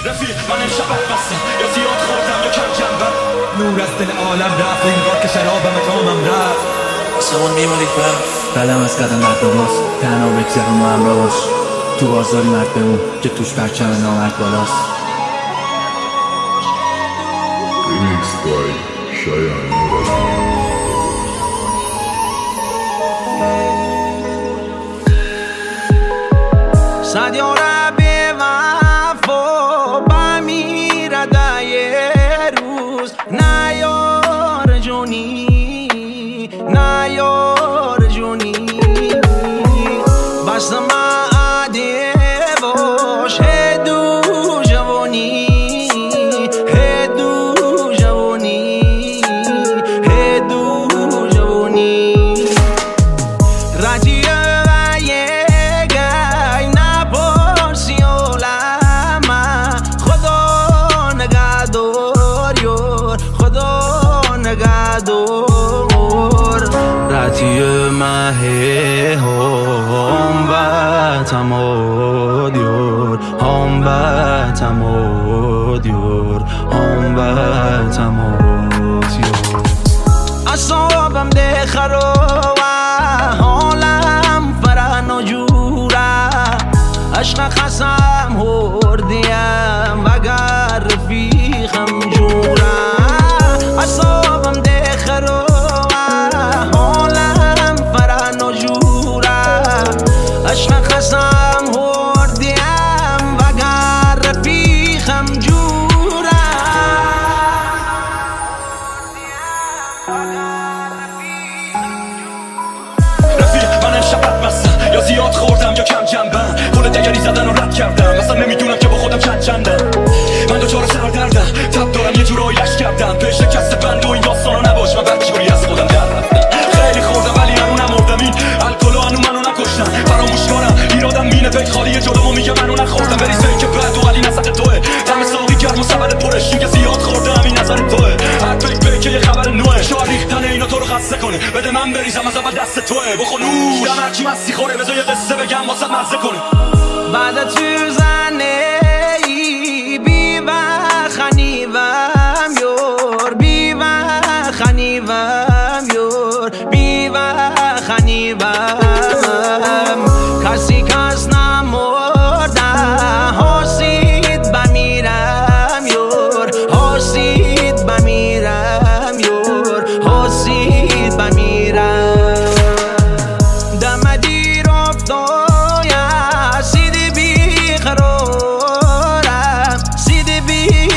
رفیق من امشب بستم یا زیاد خوردم یا کم جنبم. نور از دل عالم رفت انگار که شرابم جامم رفت. آسمون میبارید برف، قدم از قدم برداباست، تنها بگذرم و همراه باش. تو بازاری مرد بمون که توش پرچم نامرد بالاست. Remix by Cheyenne Murad. صد یارب وفا بمیرد یه روز، نه یار جونی نه یار جونی. بس معده باش هدو جوانی هدو جوانی هدو جوانی. رجیه رتی مه هم بتمادیور هم بتمادیور هم بتمادیور. اصابم ده خراب حالم فرن و جوره، عشق خسم هردیم وگر رفیقم جوره. اصابم ده خراب عشق خسم هردیم وگر رفیقم جوره. رفیق من امشب بستم یا زیاد خوردم یا کم جنبم. پول دگری زدن و رد کردم، اصلا نمیدونم که با خودم چندم. من دوچار سردردم، تب دارم یه جورایی لش کردم. به شکست بند و این داستانا نباش، من بدجوری از خودم در رفتم. خیلی خوردم ولی همون نمردم، این الکلو هنو منو نکشتم. فراموش کنم ایرادم مینه پیت خالیه جلومو میگه منو نخوردم. بریزه که بد و ولی نسق توه، دم ساقی گرم و سبد پرش. این که زیاد خوردم این نظر توه، هر پیک که یه خبر نوه. شاید ریختن اینا تو رو خسته کنه، بده من بریزم از اول دست توه. بخور نوش دم هرچی مستی خوره، بذار یه قصه بگم واسه مزه کنه. بعد تو زنه ای بی و خنیوم یور بی و خنیوم یور بی و خنیوم. کسی کس نمرده حاسید بمیرم یور حاسید بمیرم یور حاسید بمیرم. دم دیر افتایم سید بی قرارم سید بی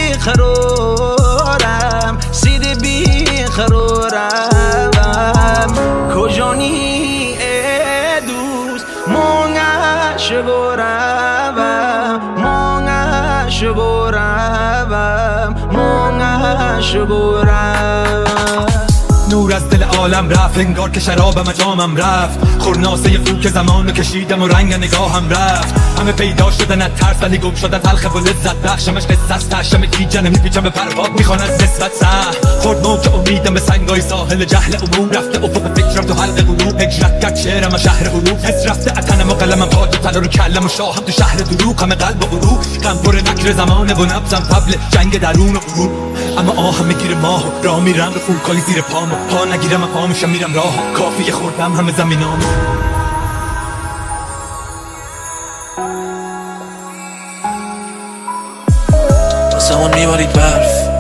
قرارم سید بی قرارم. کجانی نور از دل عالم رفت انگار که شرابم جامم رفت. خورناسه فوک زمانو کشیدم و رنگ نگاهم رفت. همه پیدا شدن از ترس ولی گم شدن تلخ و لذت بخشمش قصه است. تشم گیجنه میپیچم به پرواز میخوان از نسبت سه. خورد موج امیدم به سنگای ساحل جهل عموم. رفته افق فکرم تو حلق قلوب، هجرت کرد شعرم و شهر حروف. حس رفته اتنم و قلمم تاج و طلا رو کلم و شاهم تو شهر دروغ. همه قلب و غروب غم پر نکر زمانه و نبضم طبل جنگ درون و غروب. اما آهم میگیره ماهو راه میرم رو فولکای زیر پامو. پا نگیرم و پا میشم میرم راهو، کافیه خوردم همه زمینامو. آسمون میبارید برف،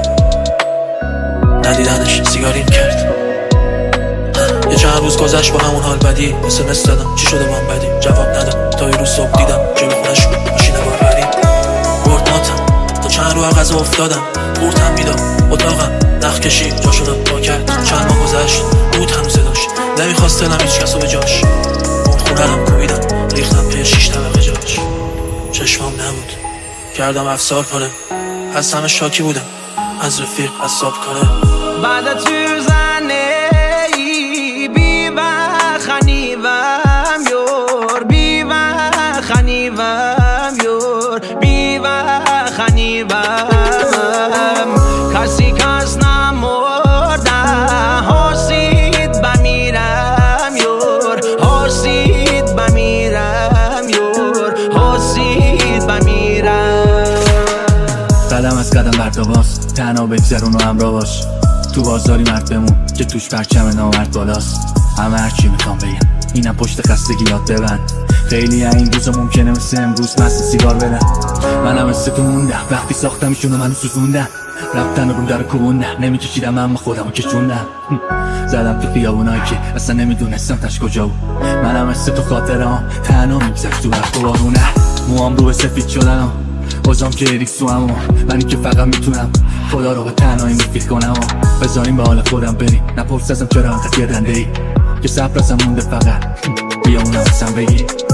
ندیدنش سیگاریم کرد. یه چند روز گذشت با همون حال بدی. SMS دادم چی شده با بدی، جواب نداد. تا یه روز صبح دیدم جلو خونش ماشین باربری. برد ماتم تا چند رو غذا افتادم. قورتم میداد اتاقم نخ کشید جا شدم با کرد. چند ماه گذشت بود هنوز داشت، نمیخواست دلم هیچ کسو به جاش. اون خونه رم کوبیدم ریختم پی 6 طبقه جاش. چشمام نبود کردم افسار کنه، از همه شاکی بودم از رفیق از صاحب کنه. بعد تو زنه ای بی و خنیوم یور بی و خنیوم یور بی و خنیوم. کسی کس نمرده حاسید بمیرم یور حاسید بمیرم یور حاسید بمیرم. تا باز تنها بگذرون و همراه باش. تو بازاری مرد بمون که توش پرچم نامرد بالاست. همه هرچی میخوام بگم اینم پشت خستگی یاد ببند. خیلی این روزا ممکنه مثل امروز مست سیگار بدن. منم مثل تو موندم وقتی ساختمشون و منو سوزوندن. رفتن رو در کوبوندن نمیکشیدم اما خودمو کشوندم. زدم تو خیابونایی که اصلا نمیدونستم تش کجا بود. منم مثل تو خاطرام تنها میگذشت تو وقت و بارونه. موام رو به سفید شدن بازم که ریکس تو همون منی که فقط میتونم خدا رو به تنهایی میفیل کنم بذاریم به حال خودم بریم. نپرس ازم چرا انقدر گردنده ای که صبر ازم مونده فقط بیا اونم ازم بگی.